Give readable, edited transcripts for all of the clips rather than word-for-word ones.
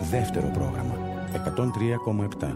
Δεύτερο πρόγραμμα 103,7.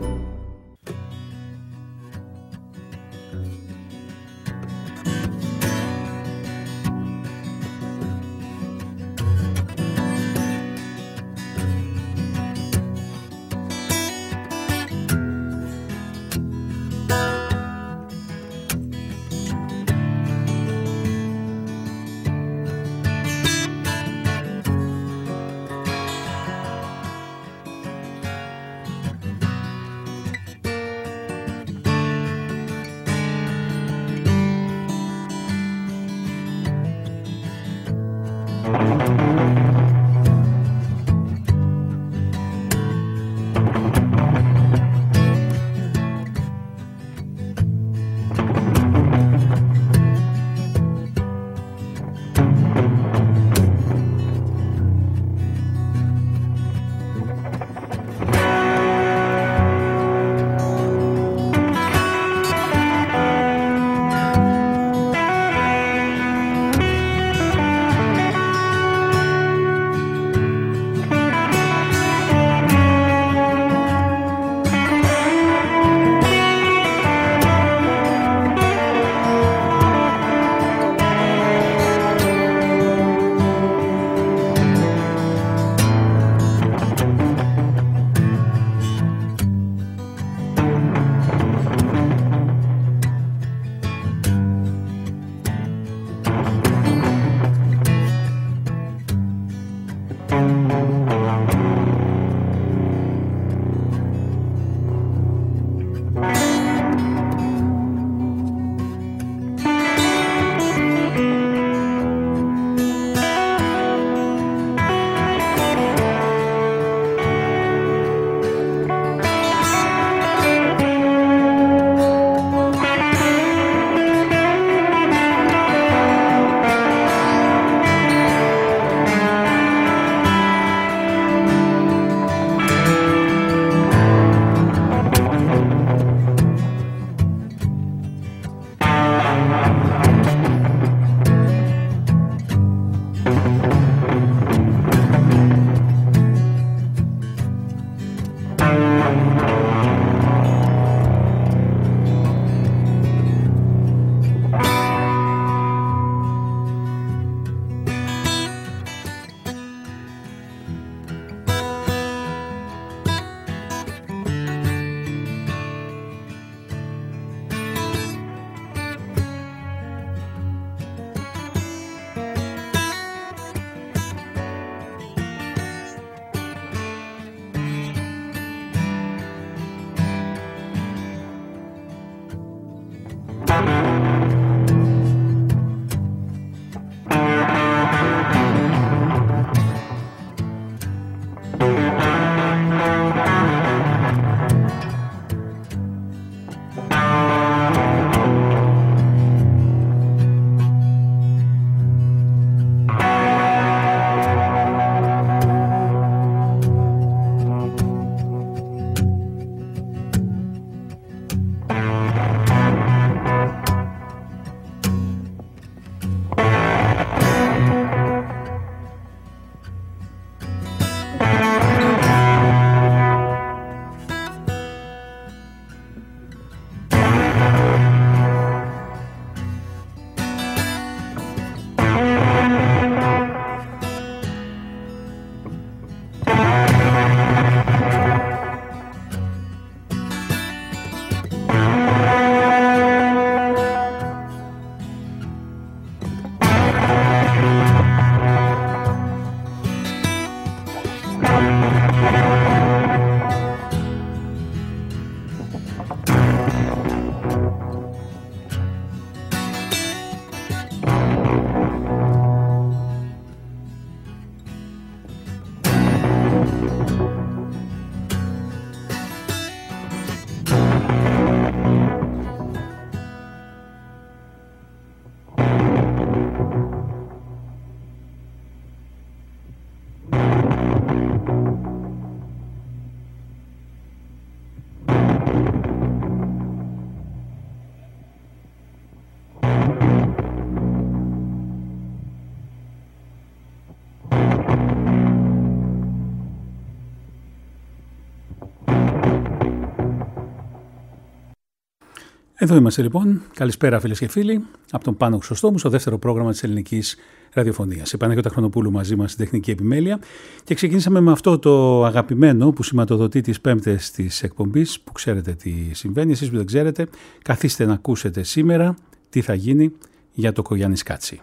Εδώ είμαστε λοιπόν. Καλησπέρα φίλες και φίλοι. Από τον Πάνο Χρυσοστόμου στο δεύτερο πρόγραμμα της ελληνικής ραδιοφωνίας. Η Παναγιώτα Χρονοπούλου μαζί μας στην τεχνική επιμέλεια. Και ξεκινήσαμε με αυτό το αγαπημένο που σηματοδοτεί τις πέμπτες της εκπομπής, που ξέρετε τι συμβαίνει. Εσείς που δεν ξέρετε, καθίστε να ακούσετε σήμερα τι θα γίνει για το Κογιάννης Κάτσι.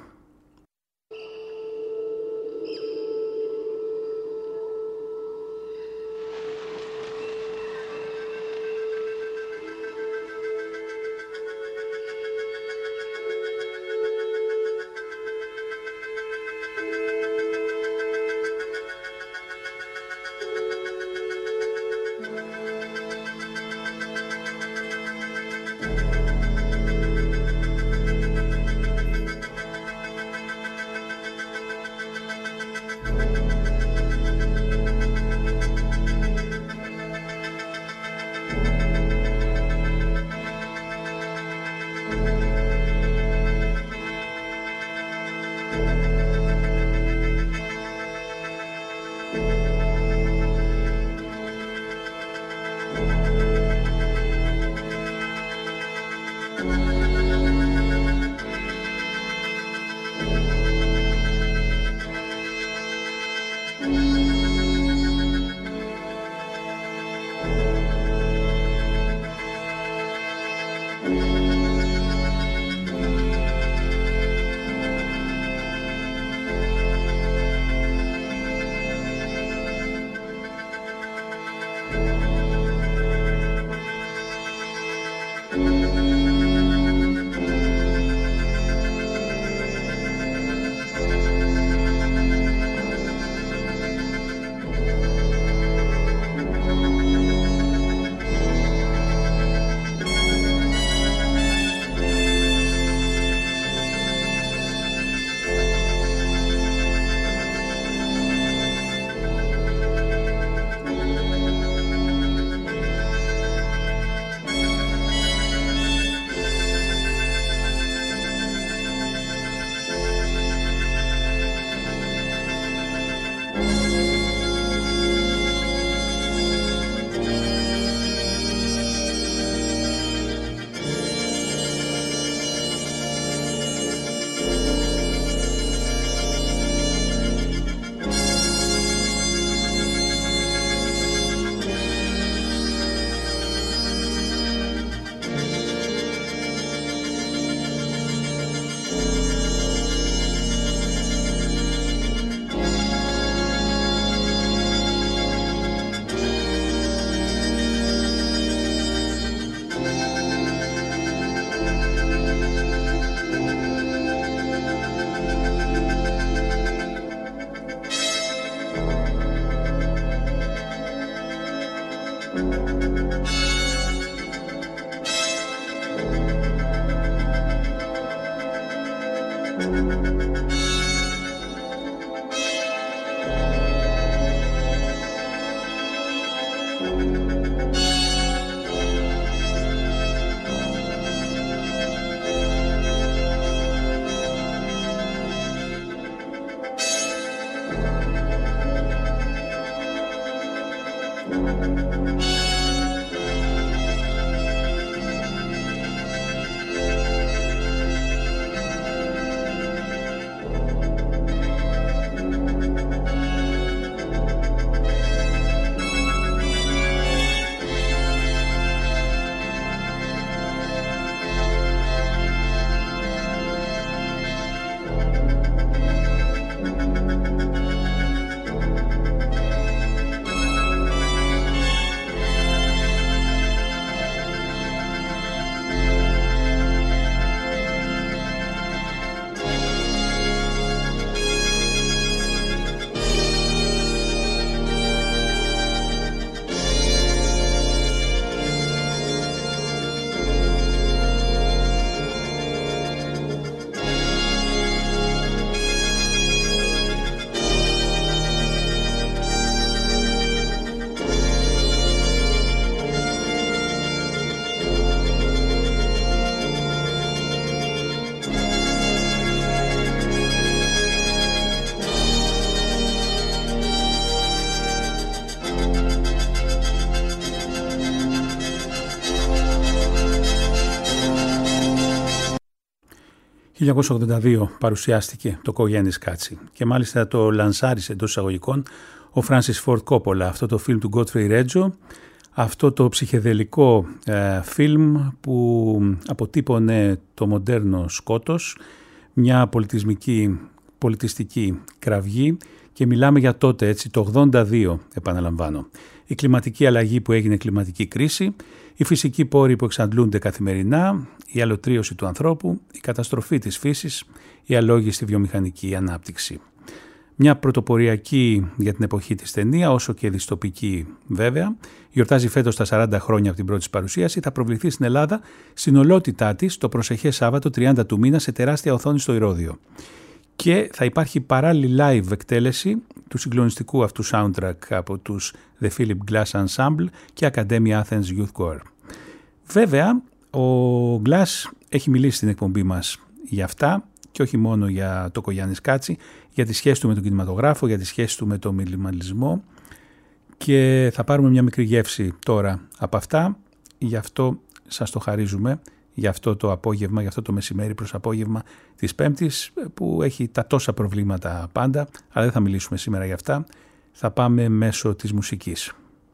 1982 παρουσιάστηκε το Κογιάννης Κάτσι και μάλιστα το λανσάρισε εντός εισαγωγικών ο Φράνσις Φόρντ Κόπολα, αυτό το φιλμ του Γκότφρι Ρέτζο, αυτό το ψυχεδελικό φιλμ που αποτύπωνε το μοντέρνο σκότος, μια πολιτιστική κραυγή, και μιλάμε για τότε, έτσι, το 82, επαναλαμβάνω. Η κλιματική αλλαγή που έγινε κλιματική κρίση, οι φυσικοί πόροι που εξαντλούνται καθημερινά, η αλωτρίωση του ανθρώπου, η καταστροφή της φύσης, η αλόγιστη βιομηχανική ανάπτυξη. Μια πρωτοποριακή για την εποχή της ταινία, όσο και δυστοπική βέβαια, γιορτάζει φέτος τα 40 χρόνια από την πρώτη παρουσίαση, θα προβληθεί στην Ελλάδα στην ολότητά της το προσεχές Σάββατο 30 του μήνα σε τεράστια οθόνη στο Ηρώδειο. Και θα υπάρχει παράλληλη live εκτέλεση του συγκλονιστικού αυτού soundtrack από τους The Philip Glass Ensemble και Academia Athens Youth Choir. Βέβαια, ο Glass έχει μιλήσει στην εκπομπή μας για αυτά και όχι μόνο για το Κογιάννης Κάτσι, για τη σχέση του με τον κινηματογράφο, για τη σχέση του με τον μινιμαλισμό, και θα πάρουμε μια μικρή γεύση τώρα από αυτά. Γι' αυτό σας το χαρίζουμε, για αυτό το απόγευμα, για αυτό το μεσημέρι προς απόγευμα της Πέμπτης, που έχει τα τόσα προβλήματα πάντα, αλλά δεν θα μιλήσουμε σήμερα για αυτά. Θα πάμε μέσω της μουσικής.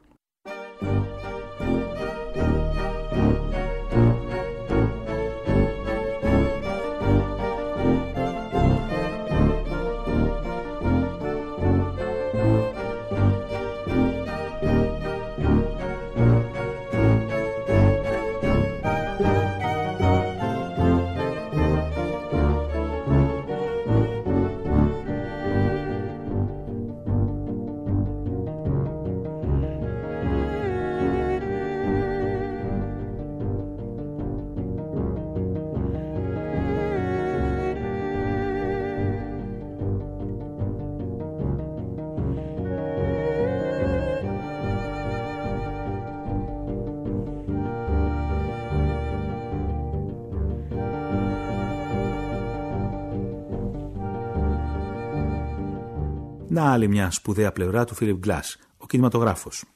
Να, άλλη μια σπουδαία πλευρά του Philip Glass, ο κινηματογράφος.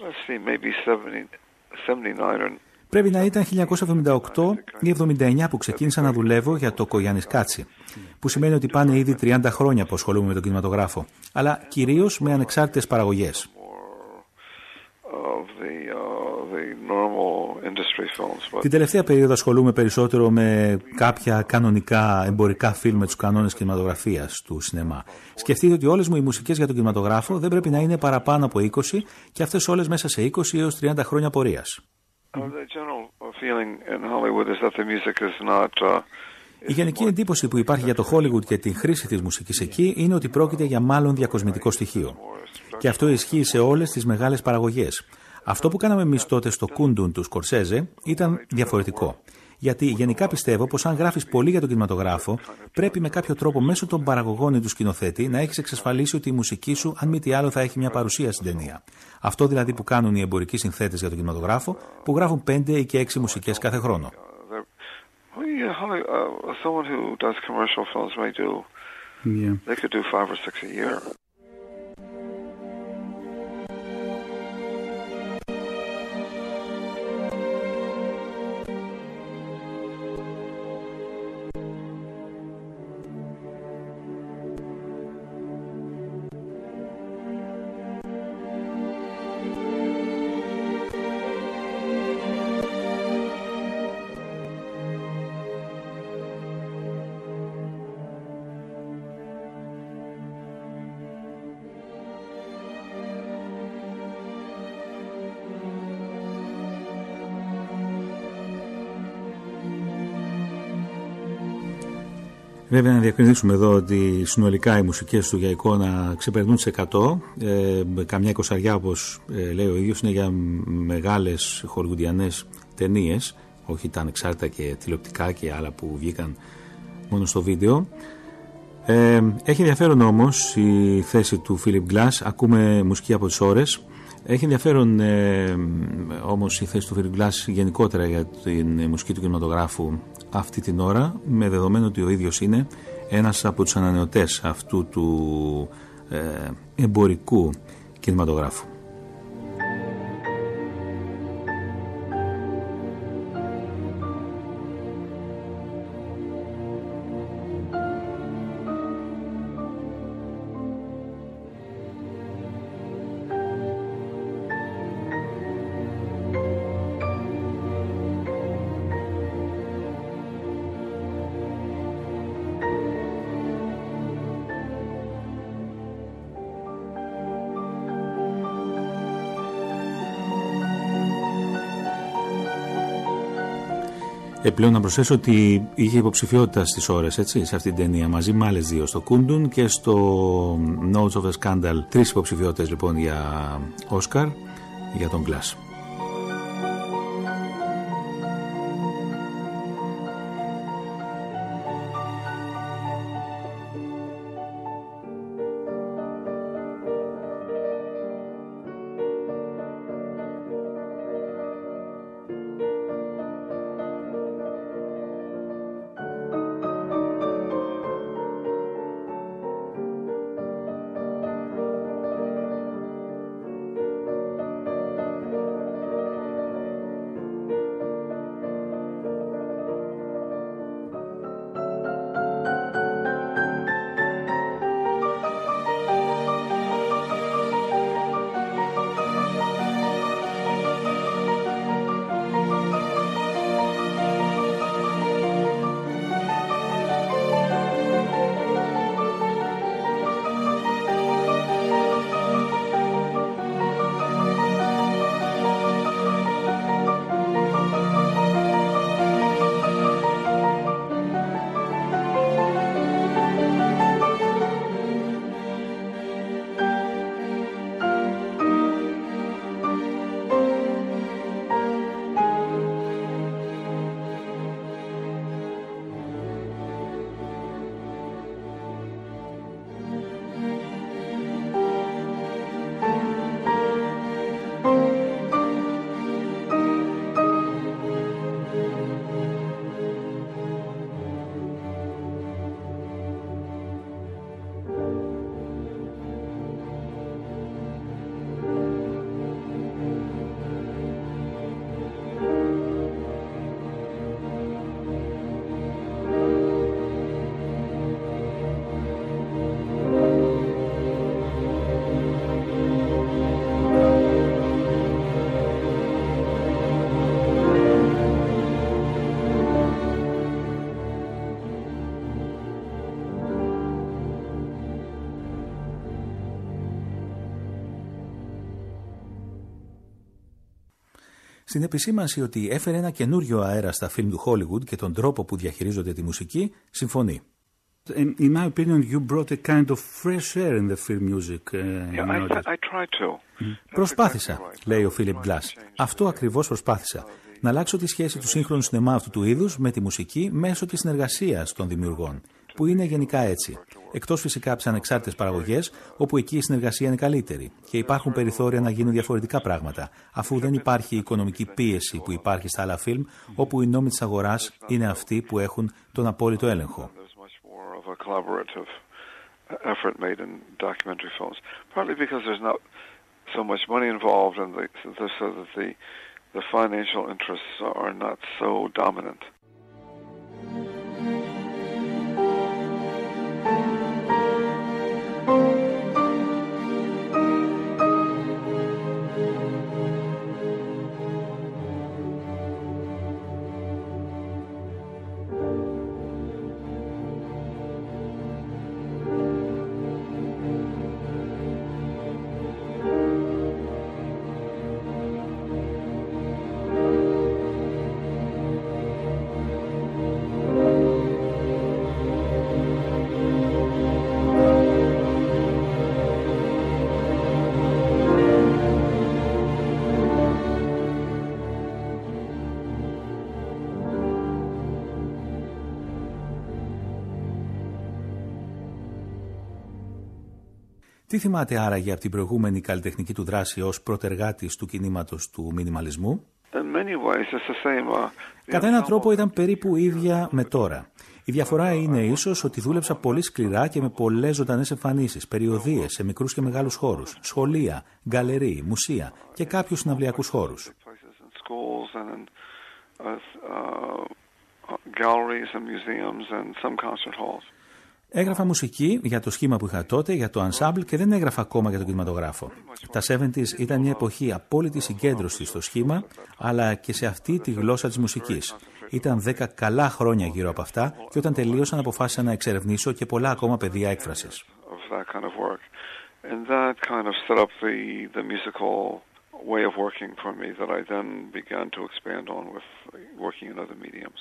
Πρέπει να ήταν 1978 ή 1979 που ξεκίνησα να δουλεύω για το Κογιάννης Κάτσι, που σημαίνει ότι πάνε ήδη 30 χρόνια που ασχολούμαι με τον κινηματογράφο, αλλά κυρίως με ανεξάρτητες παραγωγές. Την τελευταία περίοδο ασχολούμαι περισσότερο με κάποια κανονικά εμπορικά φιλμ με τους κανόνες κινηματογραφίας του σινεμά. Σκεφτείτε ότι όλες μου οι μουσικές για τον κινηματογράφο δεν πρέπει να είναι παραπάνω από 20 και αυτές όλες μέσα σε 20 έως 30 χρόνια πορείας. Η γενική εντύπωση που υπάρχει για το Hollywood και την χρήση της μουσικής εκεί είναι ότι πρόκειται για μάλλον διακοσμητικό στοιχείο. Και αυτό ισχύει σε όλες τις μεγάλες παραγωγές. Αυτό που κάναμε εμείς τότε στο Κούντουν του Σκορσέζε ήταν διαφορετικό. Γιατί γενικά πιστεύω πως αν γράφεις πολύ για τον κινηματογράφο, πρέπει με κάποιο τρόπο μέσω των παραγωγών ή του σκηνοθέτη να έχεις εξασφαλίσει ότι η μουσική σου, αν μη τι άλλο, θα έχει μια παρουσία στην ταινία. Αυτό δηλαδή που κάνουν οι εμπορικοί συνθέτες για τον κινηματογράφο, που γράφουν 5 ή και 6 μουσικές κάθε χρόνο. Βέβαια να διακρινίσουμε εδώ ότι συνολικά οι μουσικές του για εικόνα ξεπερνούν τις 100, καμιά 20 όπως λέει ο ίδιος είναι για μεγάλες χολιγουντιανές ταινίες, όχι τα ανεξάρτητα και τηλεοπτικά και άλλα που βγήκαν μόνο στο βίντεο. Έχει ενδιαφέρον όμως η θέση του Philip Glass, ακούμε μουσική από τις ώρες. Έχει ενδιαφέρον όμως η θέση του Philip Glass γενικότερα για την μουσική του κινηματογράφου αυτή την ώρα, με δεδομένο ότι ο ίδιος είναι ένας από τους ανανεωτές αυτού του εμπορικού κινηματογράφου. Πλέον να προσθέσω ότι είχε υποψηφιότητα στις ώρες, έτσι, σε αυτή την ταινία, μαζί με άλλες δύο, στο Kundun και στο Notes of the Scandal. 3 υποψηφιότητες λοιπόν για Όσκαρ για τον Glass. Στην επισήμανση ότι έφερε ένα καινούριο αέρα στα φιλμ του Hollywood και τον τρόπο που διαχειρίζονται τη μουσική, συμφωνεί. In my opinion, you brought a kind of fresh air in the film music. I tried to. Προσπάθησα, λέει ο Philip Glass. Αυτό ακριβώς προσπάθησα. Να αλλάξω τη σχέση του σύγχρονου σινεμά αυτού του είδους με τη μουσική μέσω της συνεργασίας των δημιουργών, που είναι γενικά έτσι. Εκτός φυσικά από τις ανεξάρτητες παραγωγές, όπου εκεί η συνεργασία είναι καλύτερη και υπάρχουν περιθώρια να γίνουν διαφορετικά πράγματα, αφού δεν υπάρχει η οικονομική πίεση που υπάρχει στα άλλα φιλμ, όπου οι νόμοι της αγοράς είναι αυτοί που έχουν τον απόλυτο έλεγχο. So much money involved, and so that the financial interests are not so dominant. Τι θυμάται άραγε από την προηγούμενη καλλιτεχνική του δράση ως πρωτεργάτης του κινήματος του μινιμαλισμού? Κατά έναν τρόπο ήταν περίπου ίδια με τώρα. Η διαφορά είναι ίσως ότι δούλεψα πολύ σκληρά και με πολλές ζωντανές εμφανίσεις, περιοδίες σε μικρούς και μεγάλους χώρους, σχολεία, γκαλερί, μουσεία και κάποιους συναυλιακούς χώρους. Έγραφα μουσική για το σχήμα που είχα τότε, για το ensemble και δεν έγραφα ακόμα για τον κινηματογράφο. Τα 70s ήταν μια εποχή απόλυτη συγκέντρωση στο σχήμα, αλλά και σε αυτή τη γλώσσα της μουσικής. Ήταν 10 καλά χρόνια γύρω από αυτά και όταν τελείωσαν αποφάσισα να εξερευνήσω και πολλά ακόμα πεδία έκφρασης. way of working for me that I then began to expand on with working in other mediums.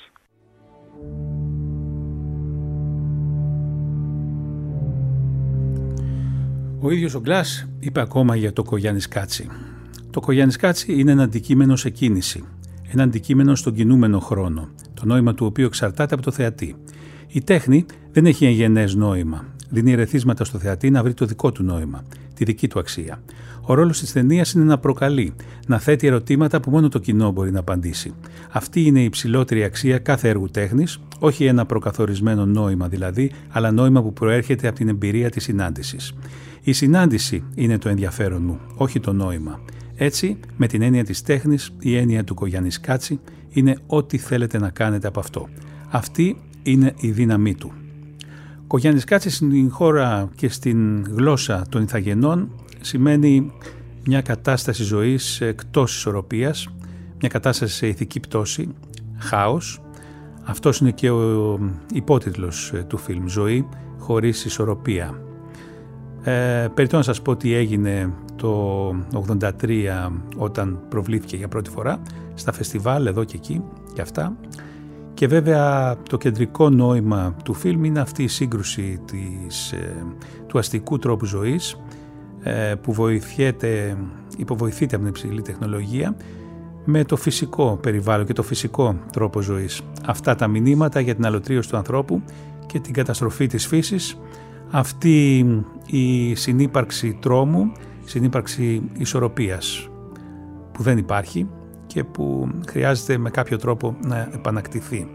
Ο ίδιος ο Glass είπε ακόμα για το Κογιάννης Κάτσι. Το Κογιάννης Κάτσι είναι ένα αντικείμενο σε κίνηση, ένα αντικείμενο στον κινούμενο χρόνο, το νόημα του οποίου εξαρτάται από το θεατή. Η τέχνη δεν έχει εγγενές νόημα. Δίνει ερεθίσματα στο θεατή να βρει το δικό του νόημα, τη δική του αξία. Ο ρόλος της ταινίας είναι να προκαλεί, να θέτει ερωτήματα που μόνο το κοινό μπορεί να απαντήσει. Αυτή είναι η υψηλότερη αξία κάθε έργου τέχνης, όχι ένα προκαθορισμένο νόημα δηλαδή, αλλά νόημα που προέρχεται από την εμπειρία της συνάντησης. Η συνάντηση είναι το ενδιαφέρον μου, όχι το νόημα. Έτσι, με την έννοια της τέχνης, η έννοια του Κογιάννης Κάτσι είναι ό,τι θέλετε να κάνετε από αυτό. Αυτή είναι η δύναμή του. Κογιάννης Κάτσι στην χώρα και στην γλώσσα των Ιθαγενών σημαίνει μια κατάσταση ζωής εκτός ισορροπίας, μια κατάσταση σε ηθική πτώση, χάος. Αυτός είναι και ο υπότιτλος του φιλμ, «Ζωή χωρίς ισορροπία». Περιττό να σας πω τι έγινε το 1983 όταν προβλήθηκε για πρώτη φορά στα φεστιβάλ εδώ και εκεί και αυτά. Και βέβαια το κεντρικό νόημα του φιλμ είναι αυτή η σύγκρουση του αστικού τρόπου ζωής που υποβοηθείται από την υψηλή τεχνολογία με το φυσικό περιβάλλον και το φυσικό τρόπο ζωής. Αυτά τα μηνύματα για την αλωτρίωση του ανθρώπου και την καταστροφή της φύσης, αυτή η συνύπαρξη τρόμου, συνύπαρξη ισορροπίας που δεν υπάρχει και που χρειάζεται με κάποιο τρόπο να επανακτηθεί.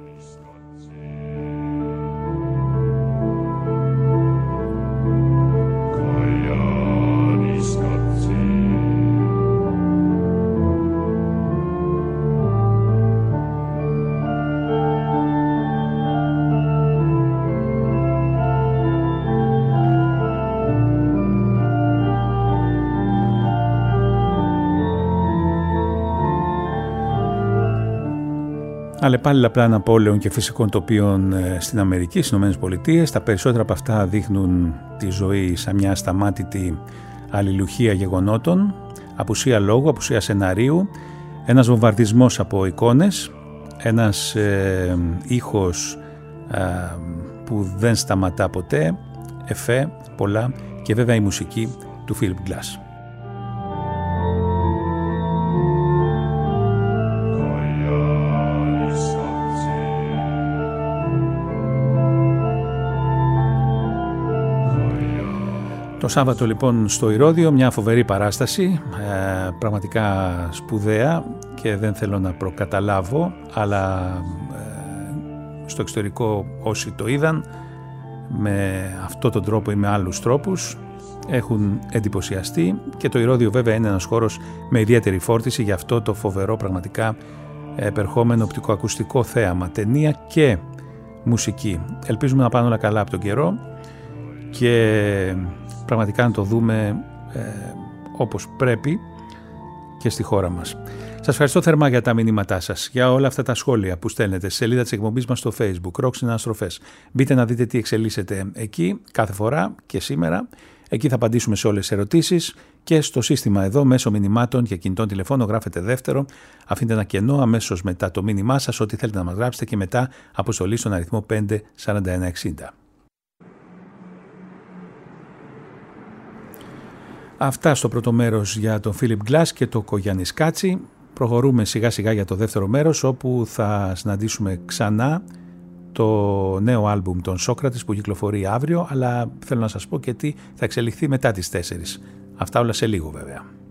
Αλλεπάλληλα πλάνα πόλεων και φυσικών τοπίων στην Αμερική, στις ΗΠΑ. Τα περισσότερα από αυτά δείχνουν τη ζωή σαν μια ασταμάτητη αλληλουχία γεγονότων, απουσία λόγου, απουσία σεναρίου, ένας βομβαρδισμός από εικόνες, ένας ήχος που δεν σταματά ποτέ, εφέ, πολλά και βέβαια η μουσική του Philip Glass. Το Σάββατο λοιπόν στο Ηρώδειο μια φοβερή παράσταση, πραγματικά σπουδαία και δεν θέλω να προκαταλάβω, αλλά στο εξωτερικό όσοι το είδαν με αυτόν τον τρόπο ή με άλλους τρόπους έχουν εντυπωσιαστεί και το Ηρώδειο βέβαια είναι ένας χώρος με ιδιαίτερη φόρτιση για αυτό το φοβερό πραγματικά επερχόμενο οπτικοακουστικό θέαμα, ταινία και μουσική. Ελπίζουμε να πάνε όλα καλά από τον καιρό και πραγματικά να το δούμε όπως πρέπει και στη χώρα μας. Σας ευχαριστώ θερμά για τα μηνύματά σας, για όλα αυτά τα σχόλια που στέλνετε στη σελίδα της εκπομπής μας στο Facebook, Rock Συναναστροφές. Μπείτε να δείτε τι εξελίσσεται εκεί κάθε φορά και σήμερα. Εκεί θα απαντήσουμε σε όλες τις ερωτήσεις και στο σύστημα εδώ μέσω μηνυμάτων και κινητών τηλεφώνων γράφετε δεύτερο, αφήνετε ένα κενό αμέσως μετά το μήνυμά σας, ό,τι θέλετε να μας γράψετε και μετά αποστολή στον αριθμό 54160. Αυτά στο πρώτο μέρος για τον Philip Glass και το Κογιάννης Κάτσι. Προχωρούμε σιγά σιγά για το δεύτερο μέρος, όπου θα συναντήσουμε ξανά το νέο άλμπουμ των Σόκρατες που κυκλοφορεί αύριο, αλλά θέλω να σας πω και τι θα εξελιχθεί μετά τις 4. Αυτά όλα σε λίγο βέβαια.